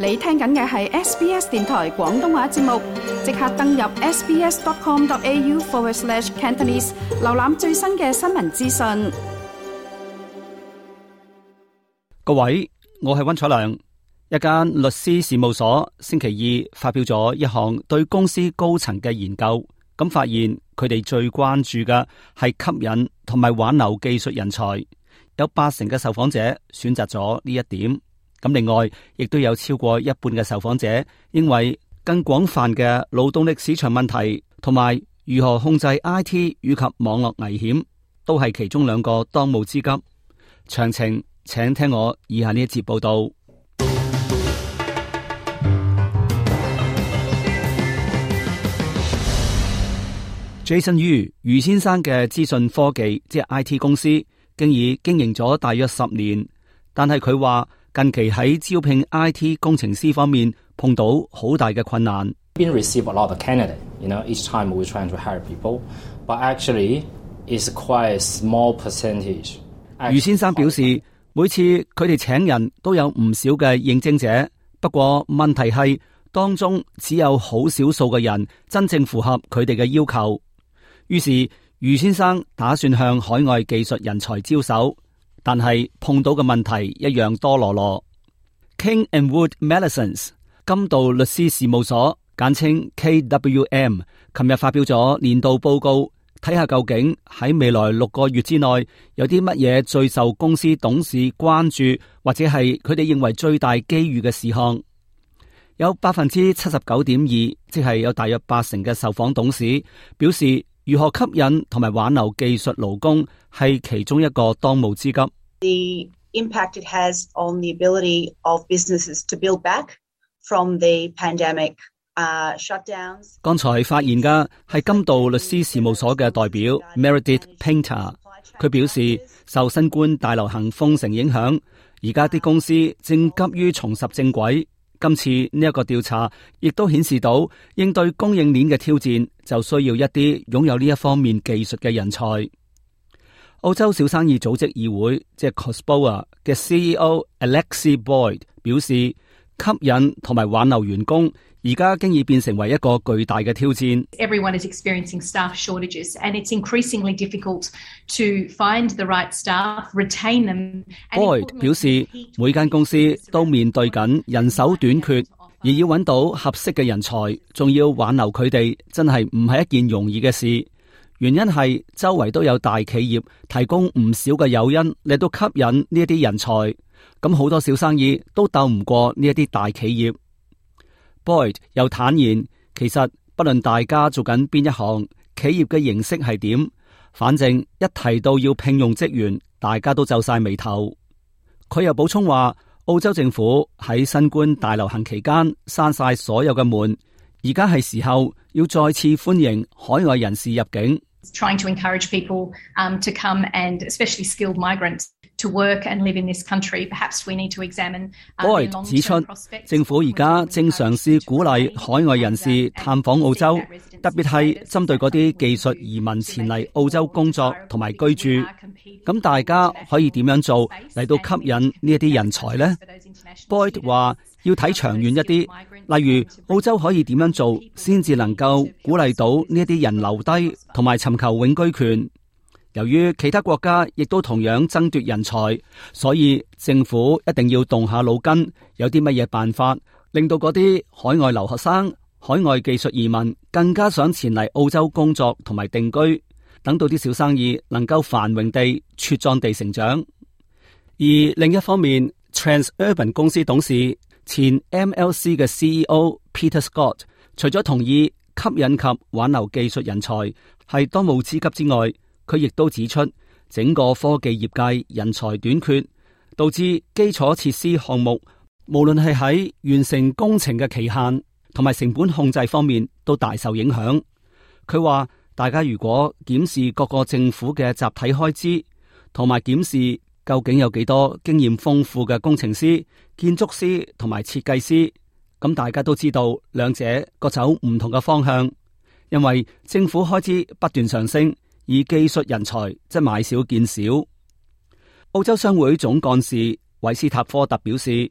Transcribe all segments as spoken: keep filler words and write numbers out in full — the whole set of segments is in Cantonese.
你聽緊嘅係 S B S 電台廣東話節目，即刻登入 sbs.com.au forward slash Cantonese， 瀏覽最新嘅新聞資訊。 各位，我係溫楚良。一間律師事務所星期二發表咗一項對公司高層嘅研究，咁發現佢哋最關注嘅係吸引同埋挽留技術人才，有八成嘅受訪者選擇咗呢一點。咁另外，亦都有超過一半嘅受訪者認為更廣泛嘅勞動力市場問題同埋如何控制 I T 以及網絡危險，都係其中兩個當務之急。詳情請聽我以下呢一節報道。Jason Yu 余先生嘅資訊科技即係 I T 公司，經已經營咗大約十年，但係佢話近期喺招聘 I T 工程師方面碰到好大嘅困難。 Been receive a lot of candidate, you know, each time we're trying to hire people, but actually it's quite a small percentage. 余先生表示，每次佢哋請人都有唔少嘅應徵者，不過問題係當中只有好少數嘅人真正符合佢哋嘅要求。於是余先生打算向海外技術人才招手，但係碰到嘅問題一樣多羅羅。King and Wood Mallesons 金道律師事務所簡稱 K W M 琴日發表咗年度報告，睇下究竟喺未來六個月之內有啲乜嘢最受公司董事關注，或者係佢哋認為最大機遇嘅事項。有百分之七十九點二，即係有大約八成嘅受訪董事表示，如何吸引同埋挽留技術勞工係其中一個當務之急。 The impact it has on the ability of businesses to build back from the pandemic uh, shutdowns. 剛才發言嘅係金道律師事務所嘅代表 Meredith Painter， 佢表示受新冠大流行封城影響，而家啲公司正急於重拾正軌。今次呢一個調查亦都顯示到，應對供應鏈嘅挑戰就需要一啲擁有呢一方面技術嘅人才。澳洲小生意組織議會即係 C O S B O A 嘅 C E O Alexi Boyd 表示，吸引同埋挽留員工而家經已變成為一個巨大嘅挑戰。 Everyone is experiencing staff shortages, and it's increasingly difficult to find the right staff, retain them. Boyd 表示，每間公司都面對緊人手短缺，而要揾到合適嘅人才，仲要挽留佢哋，真係唔係一件容易嘅事。原因係周圍都有大企業提供唔少嘅誘因嚟到吸引呢一啲人才，咁好多小生意都鬥唔過呢一啲大企業。Boyd 又坦言，其實不論大家做緊邊一行，企業嘅形式係點，反正一提到要聘用職員，大家都皺晒眉頭。佢又補充話，澳洲政府喺新冠大流行期間閂晒所有嘅門，而家係時候要再次歡迎海外人士入境。 Trying to encourage people um, to come and especially skilled migrants to work and live in this country. Perhaps we need to examine. Boyd 指出，政府而家正嘗試鼓勵海外人士探訪澳洲，特別係針對嗰啲技術移民前嚟澳洲工作同埋居住。咁大家可以點樣做嚟到吸引呢一啲人才呢？ Boyd 話要睇長遠一啲，例如澳洲可以點樣做先至能夠鼓勵到呢一啲人留低同埋尋求永居權。由於其他國家亦都同樣爭奪人才，所以政府一定要動下腦筋，有啲乜嘢辦法令到嗰啲海外留學生、海外技術移民更加想前嚟澳洲工作同埋定居，等到啲小生意能夠繁榮地、茁壯地成長。而另一方面， Transurban 公司董事前 M L C 嘅 C E O Peter Scott 除咗同意吸引及挽留技術人才係當務之急之外，佢亦都指出，整個科技業界人才短缺，導致基礎設施項目無論係喺完成工程嘅期限同埋成本控制方面都大受影響。佢話，大家如果檢視各個政府嘅集體開支，同埋檢視究竟有幾多經驗豐富嘅工程師、建築師同埋設計師，咁大家都知道兩者各走唔同嘅方向，因為政府開支不斷上升，而技術人才則買少見少。澳洲商會總幹事韋斯塔科特表示，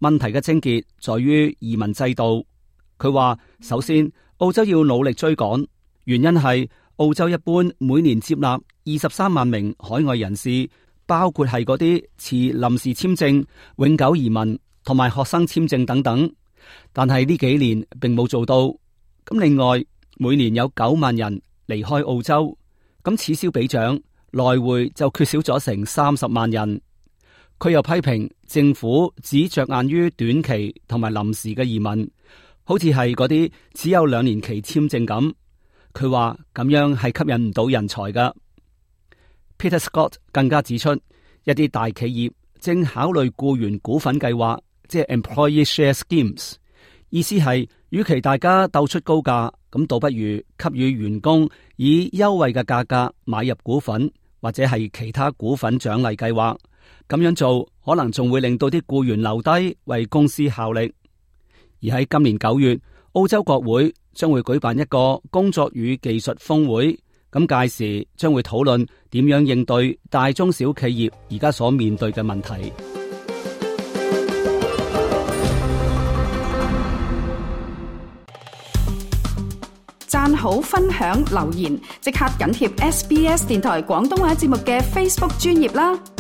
問題嘅症結在於移民制度。佢話，首先澳洲要努力追趕，原因係澳洲一般每年接納二十三萬名海外人士，包括係嗰啲持臨時簽證、永久移民同埋學生簽證等等。但係呢幾年並冇做到。咁另外每年有九萬人離開澳洲，咁此消彼長，來回就缺少咗成三十萬人。佢又批評政府只着眼於短期同埋臨時嘅移民，好似係嗰啲只有兩年期簽證咁。佢話咁樣係吸引唔到人才噶。Peter Scott 更加指出，一啲大企業正考慮僱員股份計劃，即係 employee share schemes。意思係，與其大家鬥出高價，咁倒不如給予員工以優惠嘅價格買入股份，或者係其他股份獎勵計劃。咁樣做可能仲會令到啲僱員留低為公司效力。而喺今年九月，澳洲國會將會舉辦一個工作與技術峰會，咁屆時將會討論點樣應對大中小企業而家所面對嘅問題。 讚好、分享、留言，即刻緊貼 S B S 電台廣東話節目嘅 Facebook 專頁啦！